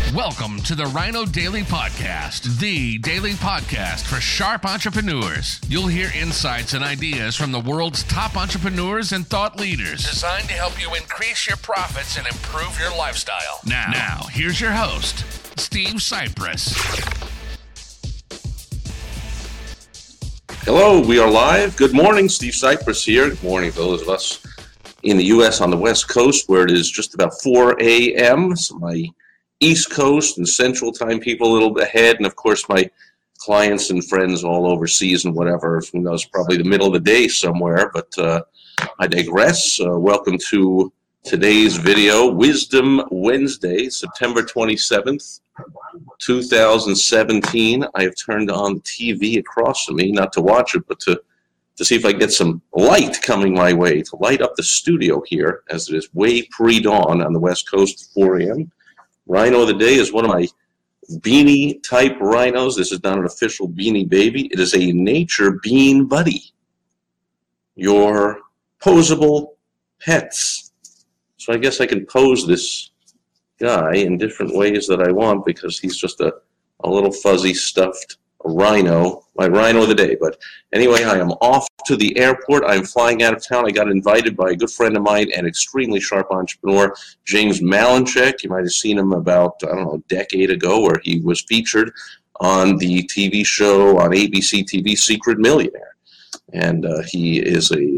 Welcome to the Rhino Daily Podcast, the daily podcast for sharp entrepreneurs. You'll hear insights and ideas from the world's top entrepreneurs and thought leaders, designed to help you increase your profits and improve your lifestyle. Now here's your host, Steve Cypress. Hello, we are live. Good morning, Steve Cypress here. Good morning to those of us in the U.S. on the West Coast, where it is just about 4 a.m. So my East Coast and Central Time people a little bit ahead, and of course my clients and friends all overseas and whatever, who knows, probably the middle of the day somewhere, but I digress. Welcome to today's video, Wisdom Wednesday, September 27th, 2017. I have turned on the TV across from me, not to watch it, but to see if I can get some light coming my way, to light up the studio here, as it is way pre-dawn on the West Coast at 4 a.m. Rhino of the day is one of my beanie type rhinos. This is not an official Beanie Baby. It is a nature bean buddy. Your posable pets. So I guess I can pose this guy in different ways that I want, because he's just a little fuzzy stuffed rhino, my rhino of the day. But anyway, I am off to the airport. I'm flying out of town. I got invited by a good friend of mine and extremely sharp entrepreneur, James Malinchak. You might have seen him about, a decade ago, where he was featured on the TV show on ABC TV, Secret Millionaire. And he is a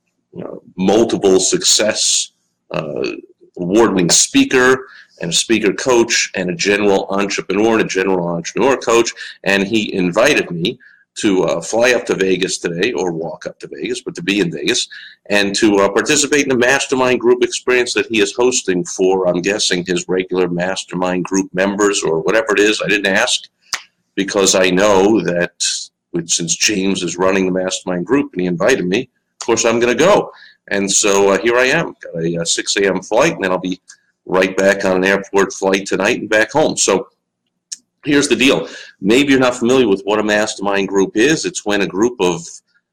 multiple success award-winning speaker and a speaker coach and a general entrepreneur coach. And he invited me to fly up to Vegas today, or walk up to Vegas, but to be in Vegas, and to participate in a mastermind group experience that he is hosting for, I'm guessing, his regular mastermind group members or whatever it is. I didn't ask, because I know that since James is running the mastermind group and he invited me, of course I'm going to go. And so here I am, got a 6 a.m. flight, and then I'll be right back on an airport flight tonight and back home. So here's the deal. Maybe you're not familiar with what a mastermind group is. It's when a group of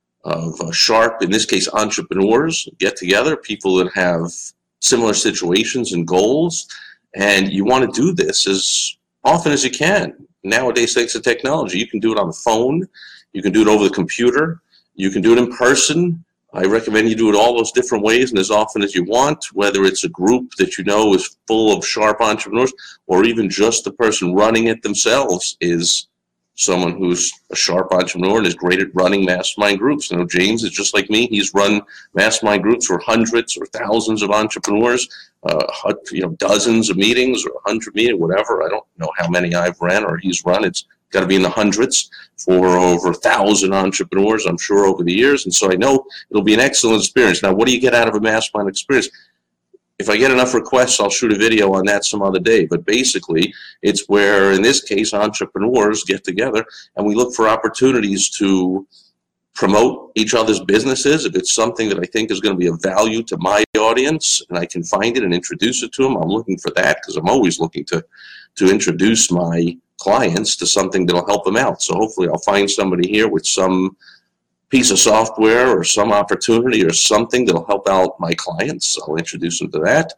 sharp, in this case, entrepreneurs get together, people that have similar situations and goals, and you want to do this as often as you can. Nowadays, thanks to technology, you can do it on the phone, you can do it over the computer, you can do it in person. I recommend you do it all those different ways and as often as you want, whether it's a group that you know is full of sharp entrepreneurs, or even just the person running it themselves is someone who's a sharp entrepreneur and is great at running mastermind groups. James is just like me. He's run mastermind groups for hundreds or thousands of entrepreneurs, dozens of meetings or 100 meetings, whatever. I don't know how many I've ran or he's run. It's got to be in the hundreds for over 1,000 entrepreneurs, I'm sure, over the years. And so I know it'll be an excellent experience. Now, what do you get out of a mastermind experience? If I get enough requests, I'll shoot a video on that some other day. But basically, it's where, in this case, entrepreneurs get together and we look for opportunities to promote each other's businesses. If it's something that I think is going to be of value to my audience and I can find it and introduce it to them, I'm looking for that, because I'm always looking to introduce my clients to something that'll help them out. So hopefully I'll find somebody here with some piece of software or some opportunity or something that'll help out my clients. I'll introduce them to that.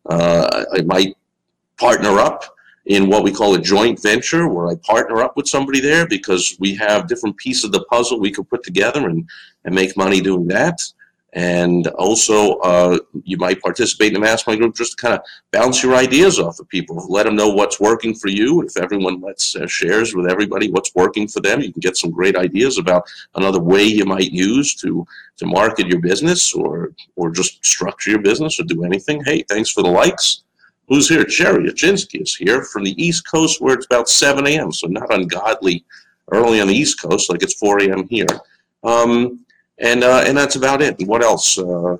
I might partner up in what we call a joint venture, where I partner up with somebody there because we have different pieces of the puzzle we could put together and make money doing that. And also, you might participate in a mastermind group just to kind of bounce your ideas off of people. Let them know what's working for you. If everyone shares with everybody what's working for them, you can get some great ideas about another way you might use to market your business or just structure your business or do anything. Hey, thanks for the likes. Who's here? Jerry Achinsky is here from the East Coast, where it's about 7 a.m., so not ungodly early on the East Coast, like it's 4 a.m. here. And that's about it. And what else? So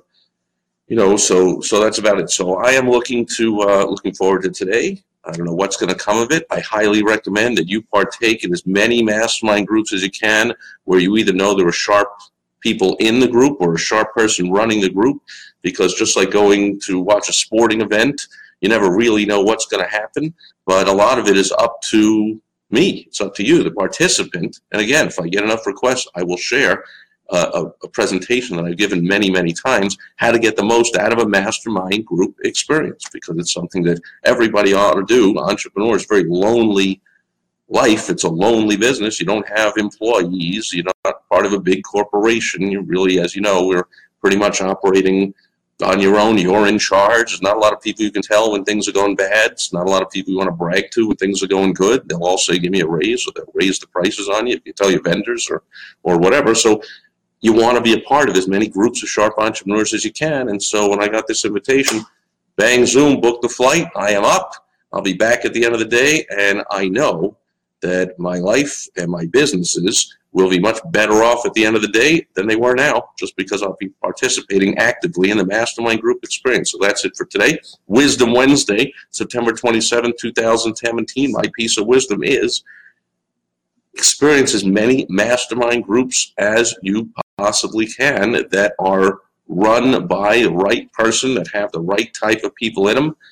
that's about it. So I am looking forward to today. I don't know what's going to come of it. I highly recommend that you partake in as many mastermind groups as you can, where you either know there are sharp people in the group or a sharp person running the group, because just like going to watch a sporting event, you never really know what's going to happen. But a lot of it is up to me. It's up to you, the participant. And again, if I get enough requests, I will share. a presentation that I've given many, many times, how to get the most out of a mastermind group experience, because it's something that everybody ought to do. Entrepreneur is a very lonely life. It's a lonely business. You don't have employees. You're not part of a big corporation. You really, as you know, we're pretty much operating on your own. You're in charge. There's not a lot of people you can tell when things are going bad. It's not a lot of people you want to brag to when things are going good. They'll all say, give me a raise, or they'll raise the prices on you if you tell your vendors or whatever. So you want to be a part of as many groups of sharp entrepreneurs as you can. And so when I got this invitation, bang, Zoom, booked the flight. I am up. I'll be back at the end of the day. And I know that my life and my businesses will be much better off at the end of the day than they were now, just because I'll be participating actively in the mastermind group experience. So that's it for today. Wisdom Wednesday, September 27, 2017. My piece of wisdom is experience as many mastermind groups as you possibly can that are run by the right person, that have the right type of people in them,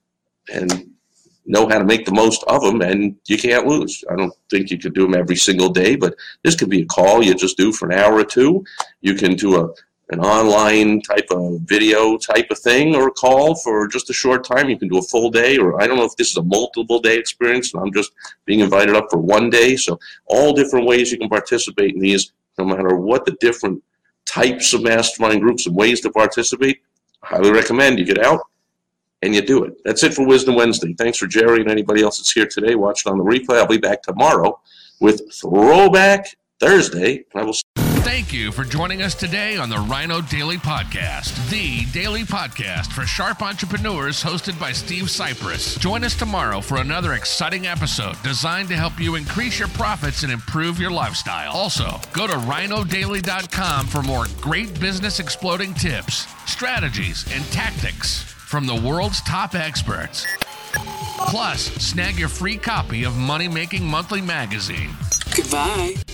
and know how to make the most of them, and you can't lose. I don't think you could do them every single day, but this could be a call you just do for an hour or two. You can do an online type of video type of thing, or a call for just a short time. You can do a full day, or I don't know if this is a multiple day experience, and I'm just being invited up for one day. So all different ways you can participate in these, no matter what the different types of mastermind groups and ways to participate. I highly recommend you get out and you do it. That's it for Wisdom Wednesday. Thanks for Jerry and anybody else that's here today watching on the replay. I'll be back tomorrow with Throwback Thursday. And I will. Thank you for joining us today on the Rhino Daily Podcast, the daily podcast for sharp entrepreneurs, hosted by Steve Cypress. Join us tomorrow for another exciting episode designed to help you increase your profits and improve your lifestyle. Also, go to rhinodaily.com for more great business exploding tips, strategies, and tactics from the world's top experts. Plus, snag your free copy of Money Making Monthly magazine. Goodbye.